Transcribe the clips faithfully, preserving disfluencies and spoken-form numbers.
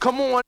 Come on.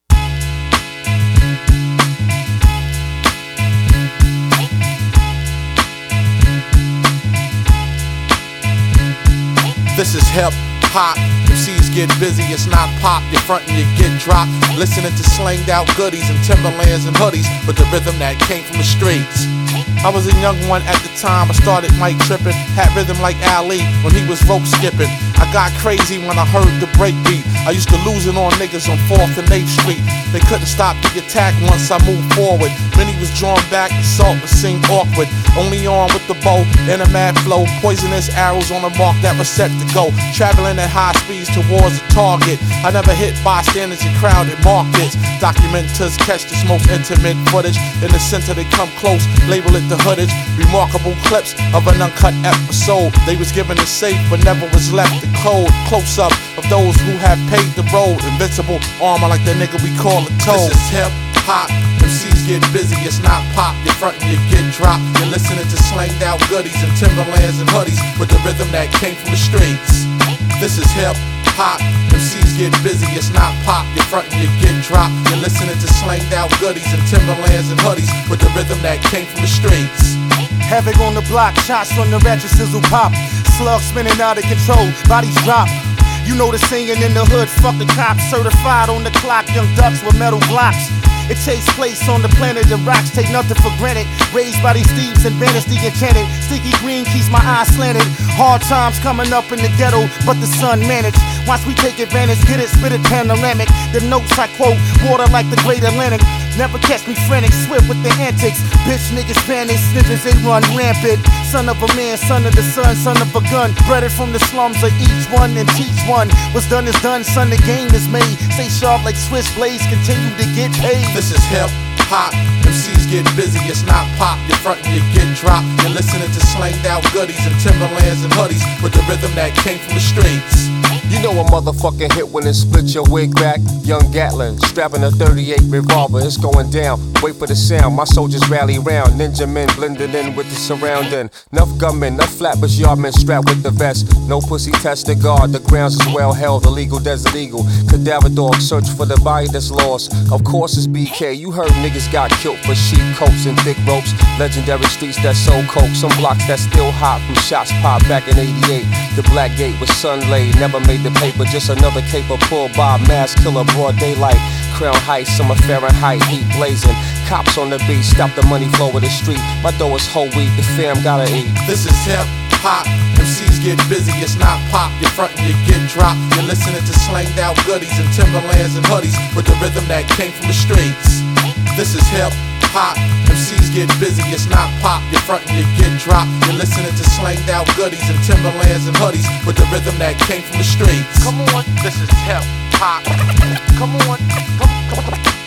This is hip hop. M Cs get busy, it's not pop. You're frontin', you get dropped. Listening to slanged out goodies and Timberlands and hoodies with the rhythm that came from the streets. I was a young one at the time, I started mic tripping. Had rhythm like Ali when he was rope skipping. I got crazy when I heard the break beat. I used to lose it on niggas on fourth and eighth street. They couldn't stop the attack once I moved forward. Many was drawn back, the salt would seem awkward. Only on with the bow and a mad flow. Poisonous arrows on a mark that was set to go. Traveling at high speeds towards the target. I never hit bystanders in crowded markets. Documenters catch this most intimate footage. In the center they come close, label it the hoodage. Remarkable clips of an uncut episode. They was given the safe but never was left the code. Close up of those who have paid the road. Invincible armor like the nigga we call a toad. This is hip hop. M Cs get busy, it's not pop. You're frontin', you get dropped. You're listening to slanged out goodies and Timberlands and hoodies with the rhythm that came from the streets. This is hip hop. M Cs get busy, it's not pop. You're frontin', you get dropped. You're listening to slanged out goodies and Timberlands and hoodies with the rhythm that came from the streets. Havoc on the block, shots from the ratchet sizzle pop. Slugs spinning out of control, bodies drop. You know the singing in the hood, fuck the cops. Certified on the clock, young ducks with metal blocks. It takes place on the planet of rocks, take nothing for granted. Raised by these thieves and bandits, the enchanted. Sticky green keeps my eyes slanted. Hard times coming up in the ghetto, but the sun managed. Once we take advantage, get it, spit it panoramic. The notes I quote, water like the great Atlantic. Never catch me frantic, swift with the antics. Bitch niggas panic, snitches they run rampant. Son of a man, son of the sun, son of a gun. Bred it from the slums of each one and teach one. What's done is done, son, the game is made. Stay sharp like Swiss blades, continue to get paid. This is hip hop. M Cs get busy, it's not pop. You're frontin', you get dropped. You're listening to slanged out goodies and Timberlands and hoodies with the rhythm that came from the streets. You know a motherfucking hit when it split your wig back. Young Gatlin, strapping a thirty-eight revolver, it's going down. Wait for the sound, my soldiers rally round. Ninja men blending in with the surrounding. Enough gunmen, enough flatbush yardmen strapped with the vest. No pussy test to guard, the grounds is well held. Illegal desert eagle, cadaver dog search for the body that's lost. Of course it's B K, you heard niggas got killed for sheep coats and thick ropes. Legendary streets that sold coke, some blocks that still hot from shots popped back in eighty-eight. The Black Gate was sun-laid, never made the paper, just another caper pulled by a mass killer, broad daylight. Crown Heights, summer Fahrenheit, heat blazing. Cops on the beat, stop the money flow of the street. My dough is whole wheat, the fam gotta eat. This is hip hop. M Cs get busy, it's not pop. You're frontin', you get dropped. You're listening to slanged out goodies and Timberlands and hoodies with the rhythm that came from the streets. This is hip hop. M Cs get busy, it's not pop. You're frontin', you get dropped. You're listening to slanged out goodies and Timberlands and hoodies with the rhythm that came from the streets. Come on, this is hip hop. Come on, come, come,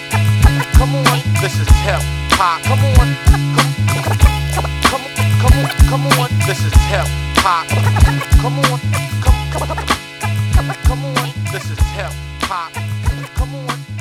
come on, this is hip hop. Come on, come, come, come on, come on, this is hip hop. Come on, come, come, come on, this is hip hop. Come on.